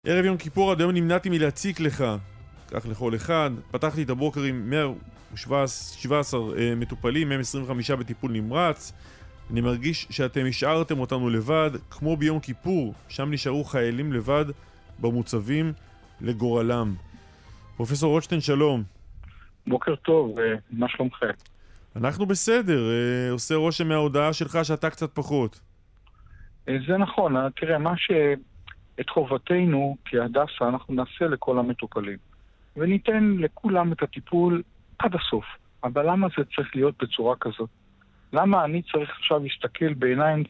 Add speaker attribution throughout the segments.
Speaker 1: ערב יום כיפור עד היום נמנעתי מלהציק לך, כך לכל אחד. פתחתי את הבוקר עם 117 מטופלים, מהם 25 בטיפול נמרץ. אני מרגיש שאתם השארתם אותנו לבד, כמו ביום כיפור, שם נשארו חיילים לבד במוצבים לגורלם. פרופסור רוטשטיין, שלום.
Speaker 2: בוקר טוב, מה שלומכם?
Speaker 1: אנחנו בסדר, עושה רושם מההודעה שלך שאתה קצת פחות.
Speaker 2: זה נכון, תראה, את חובתנו כהדסה אנחנו נעשה לכל המטופלים וניתן לכולם את הטיפול עד הסוף. אבל למה זה צריך להיות בצורה כזאת? למה אני צריך עכשיו להסתכל בעיניים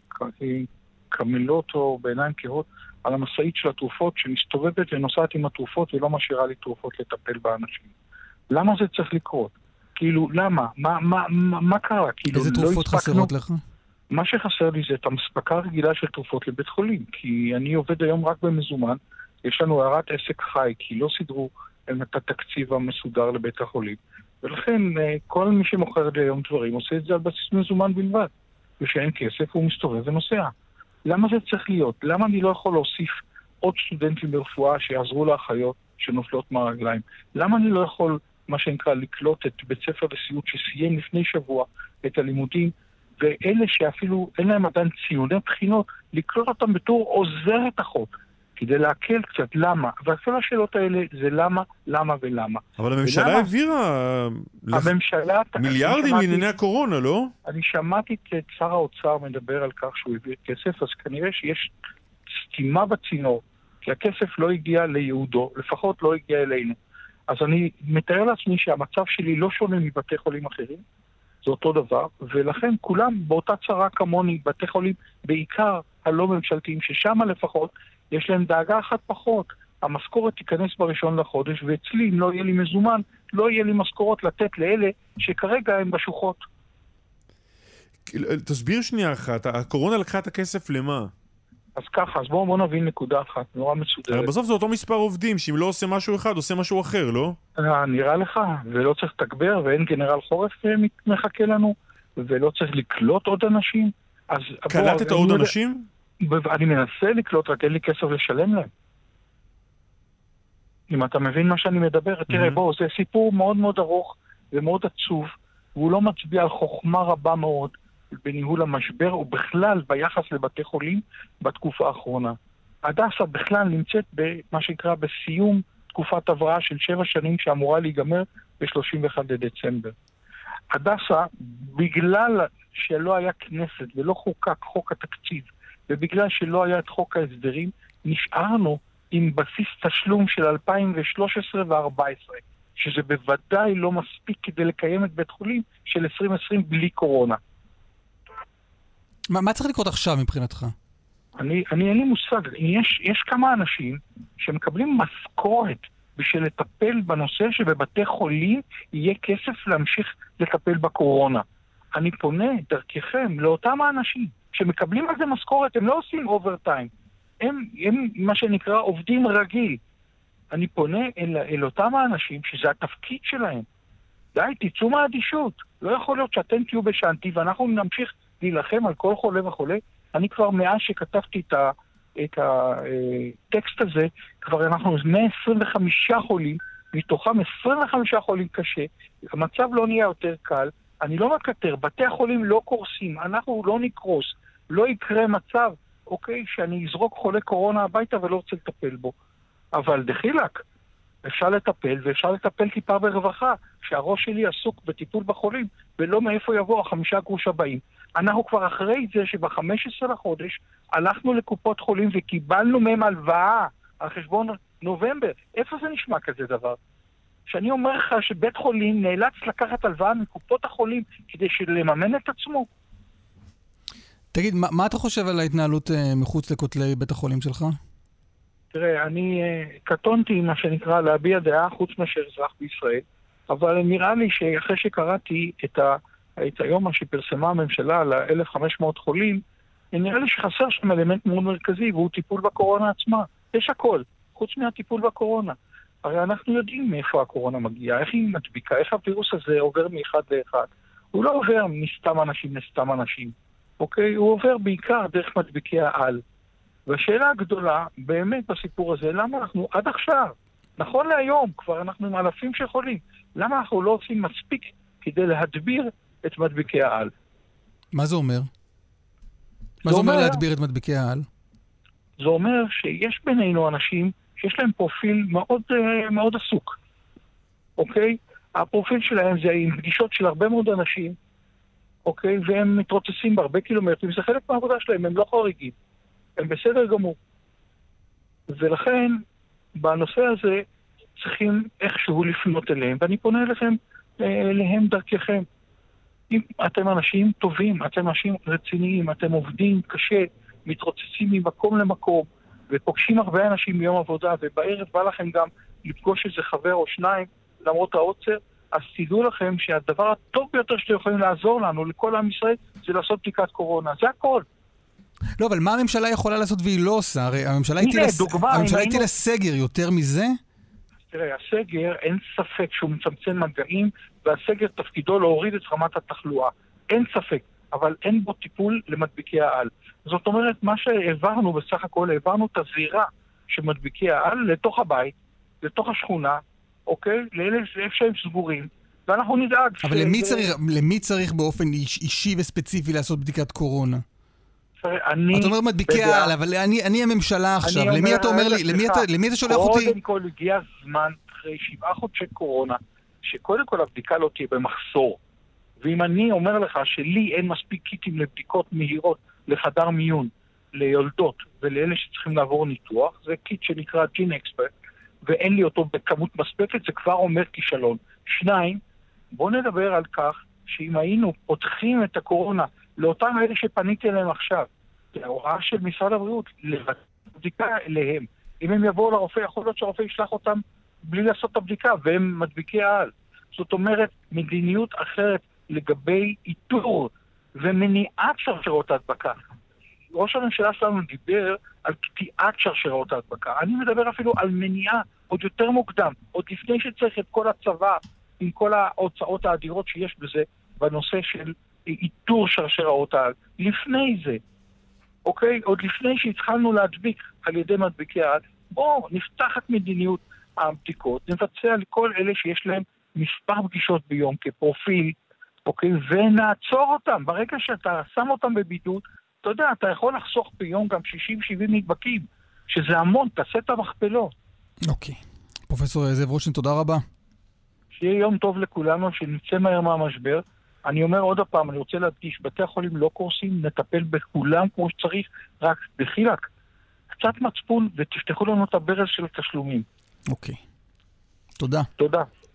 Speaker 2: כמילות או בעיניים כהות על המשאית של התרופות שמסתובבת ונוסעת עם התרופות ולא משאירה לי תרופות לטפל באנשים? למה זה צריך לקרות? כאילו, למה? מה קרה? כאילו,
Speaker 3: איזה תרופות חסרות לך?
Speaker 2: מה שחסר לי זה את המספקה רגילה של תרופות לבית חולים, כי אני עובד היום רק במזומן, יש לנו הערת עסק חי, כי לא סידרו את התקציב המסודר לבית החולים, ולכן כל מי שמוכר לי היום דברים עושה את זה על בסיס מזומן בלבד, ושאין כסף הוא מסתובב ונוסע. למה זה צריך להיות? למה אני לא יכול להוסיף עוד סטודנטים ברפואה שיעזרו לאחיות שנופלות מהרגליים? למה אני לא יכול, מה שנקרא, לקלוט את בית ספר לסיעוד שסיים לפני שבוע את הלימודים, ואלה שאפילו אין להם עדיין ציוני בחינות, לקלוט אותם בתור עוזרת החוק, כדי להקל קצת. למה? וכל השאלות האלה זה למה ולמה.
Speaker 1: אבל הממשלה העבירה מיליארדים לענייני הקורונה, לא?
Speaker 2: אני שמעתי את שר האוצר מדבר על כך שהוא העביר כסף, אז כנראה שיש סתימה בצינור, כי הכסף לא הגיע ליהודו, לפחות לא הגיע אלינו. אז אני מתאר לעצמי שהמצב שלי לא שונה מבתי חולים אחרים, זה אותו דבר, ולכן כולם באותה צרה כמוני, בתי חולים, בעיקר הלא ממשלתיים, ששם לפחות יש להם דאגה אחת פחות. המשכורת תיכנס בראשון לחודש, ואצלי, אם לא יהיה לי מזומן, לא יהיה לי משכורות לתת לאלה שכרגע הם בשוחות.
Speaker 1: תסביר שנייה אחת, הקורונה לקחה את הכסף למה?
Speaker 2: אז ככה, אז בואו נבין נקודה אחת, נורא מסודרת.
Speaker 1: בסוף זה אותו מספר עובדים, שאם לא עושה משהו אחד, עושה משהו אחר, לא?
Speaker 2: נראה לך, ולא צריך תגבר, ואין גנרל חורף מחכה לנו, ולא צריך לקלוט עוד אנשים.
Speaker 1: קלטת עוד אנשים?
Speaker 2: אני מנסה לקלוט, רק אין לי כסף לשלם להם. אם אתה מבין מה שאני מדבר, תראה, בואו, זה סיפור מאוד מאוד ארוך ומאוד עצוב, והוא לא מצביע על חוכמה רבה מאוד, בניהול המשבר ובכלל ביחס לבתי חולים בתקופה האחרונה. הדסה בכלל נמצאת במה שנקרא בסיום תקופת הבראה של 7 שנים שאמורה להיגמר ב-31 לדצמבר. הדסה, בגלל שלא היה כנסת ולא חוקק חוק התקציב, ובגלל שלא היה את חוק ההסדרים, נשארנו עם בסיס תשלום של 2013 ו-2014, שזה בוודאי לא מספיק כדי לקיים את בית חולים של 2020 בלי קורונה.
Speaker 3: מה צריך לקרות עכשיו מבחינתך?
Speaker 2: אין לי מושג. יש כמה אנשים שמקבלים משכורת בשביל לטפל בנושא שבבתי חולים יהיה כסף להמשיך לטפל בקורונה. אני פונה דרככם לאותם האנשים שמקבלים על זה משכורת, הם לא עושים אוברטיים. הם מה שנקרא עובדים רגיל. אני פונה אל אותם האנשים שזה התפקיד שלהם. די, תצאו מהאדישות. לא יכול להיות שאתם תהיו בשענתי ואנחנו נמשיך להילחם על כל חולה וחולה. אני כבר מאז שכתבתי את הטקסט הזה, כבר אנחנו 125 חולים, מתוכם 25 חולים קשה, המצב לא נהיה יותר קל, אני לא מקטר, בתי החולים לא קורסים, אנחנו לא נקרוס, לא יקרה מצב, אוקיי, שאני אזרוק חולה קורונה הביתה ולא רוצה לטפל בו. אבל דחילק, אפשר לטפל, ואפשר לטפל טיפה ברווחה, שהראש שלי עסוק בטיפול בחולים, ולא מאיפה יבוא 5 גרוש הבאים. אנחנו כבר אחרי זה שב-15 לחודש הלכנו לקופות חולים וקיבלנו מהם הלוואה על חשבון נובמבר. איפה זה נשמע כזה דבר? שאני אומר לך שבית חולים נאלץ לקחת הלוואה מקופות החולים כדי לממן את עצמו.
Speaker 3: תגיד, מה אתה חושב על ההתנהלות מחוץ לכותלי בית החולים שלך?
Speaker 2: תראה, אני קטונתי מה שנקרא להביע דעה חוץ מאשר אזרח בישראל, אבל נראה לי שאחרי שקראתי את היום שפרסמה הממשלה על 1,500 חולים, נראה לי שחסר שם אלמנט מאוד מרכזי, והוא טיפול בקורונה עצמה. יש הכל, חוץ מהטיפול בקורונה. הרי אנחנו יודעים מאיפה הקורונה מגיעה, איך היא מדביקה, איך הווירוס הזה עובר מאחד לאחד. הוא לא עובר מסתם אנשים לסתם אנשים, אוקיי? הוא עובר בעיקר דרך מדביקי העל. והשאלה הגדולה, באמת בסיפור הזה, למה אנחנו עד עכשיו, נכון להיום, כבר אנחנו עם אלפים שיכולים, למה אנחנו לא עושים מספיק כדי להדביר את מדביקי העל?
Speaker 3: מה זה אומר? מה זה אומר להדביר את מדביקי העל?
Speaker 2: זה אומר שיש בינינו אנשים שיש להם פרופיל מאוד, מאוד עסוק. אוקיי? הפרופיל שלהם זה עם פגישות של הרבה מאוד אנשים, אוקיי? והם מתרוצצים בהרבה קילומטרים, זה חלק מהעבודה שלהם, הם לא חריגים. הם בסדר גמור. ולכן, בנושא הזה, צריכים איכשהו לפנות אליהם, ואני פונה אליהם דרככם. אם אתם אנשים טובים, אתם אנשים רציניים, אתם עובדים קשה, מתרוצצים ממקום למקום, ופוגשים הרבה אנשים ביום עבודה, ובערב בא לכם גם לפגוש איזה חבר או שניים, למרות העוצר, אז תדעו לכם שהדבר הטוב ביותר שאתם יכולים לעזור לנו, לכל עם ישראל, זה לעשות בדיקת קורונה. זה הכל.
Speaker 3: לא, אבל מה הממשלה יכולה לעשות והיא לא עושה? הרי הממשלה הטילה סגר יותר מזה?
Speaker 2: תראה, הסגר, אין ספק שהוא מצמצם מגעים, והסגר תפקידו להוריד את רמת התחלואה. אין ספק, אבל אין בו טיפול למדביקי העל. זאת אומרת, מה שהעברנו בסך הכל, העברנו את הזירה של מדביקי העל לתוך הבית, לתוך השכונה, אוקיי? לאלה שהם סגורים, ואנחנו נדאג.
Speaker 3: אבל למי צריך באופן אישי וספציפי לעשות בדיקת קורונה? אתה אומר מדביקי העל, אבל אני הממשלה עכשיו, למי אתה אומר לי, למי אתה שולח אותי?
Speaker 2: קודם כל הגיע הזמן, אחרי 7 חודשי קורונה, שקודם כל הבדיקה לא תהיה במחסור. ואם אני אומר לך שלי אין מספיק קיטים לבדיקות מהירות לחדר מיון, ליולדות ולאלה שצריכים לעבור ניתוח, זה קיט שנקרא ג'ין אקספרט, ואין לי אותו בכמות מספקת, זה כבר אומר כישלון. 2, בוא נדבר על כך שאם היינו פותחים את הקורונה לאותם אלה שפניתי אליהם עכשיו, ההוראה של משרד הבריאות, לבצע בדיקה אליהם. אם הם יבואו לרופא, יכול להיות שהרופא ישלח אותם בלי לעשות את הבדיקה, והם מדביקי העל. זאת אומרת, מדיניות אחרת לגבי איתור ומניעת שרשרות ההדבקה. ראש הממשלה שלנו דיבר על קטיעת שרשרות ההדבקה. אני מדבר אפילו על מניעה עוד יותר מוקדם, עוד לפני שצריך את כל הצבא, עם כל ההוצאות האדירות שיש בזה, בנושא של איתור שרשראות העל. לפני זה, אוקיי? עוד לפני שהתחלנו להדביק על ידי מדביקי העל, בואו נפתח את מדיניות הבדיקות, נבצע לכל אלה שיש להם מספר פגישות ביום כפרופיל, אוקיי? ונעצור אותם. ברגע שאתה שם אותם בבידוד, אתה יודע, אתה יכול לחסוך ביום גם 60-70 נדבקים, שזה המון, תעשה את המכפלות.
Speaker 3: אוקיי. פרופסור זאב רוטשטיין, תודה רבה.
Speaker 2: שיהיה יום טוב לכולנו, שנצא מהר מהמשבר. אני אומר עוד הפעם, אני רוצה להדגיש, בתי החולים לא קורסים, נטפל בכולם כמו שצריך, רק בחילק. קצת מצפון ותפתחו לנו את הברז של התשלומים.
Speaker 3: אוקיי. תודה.
Speaker 2: תודה.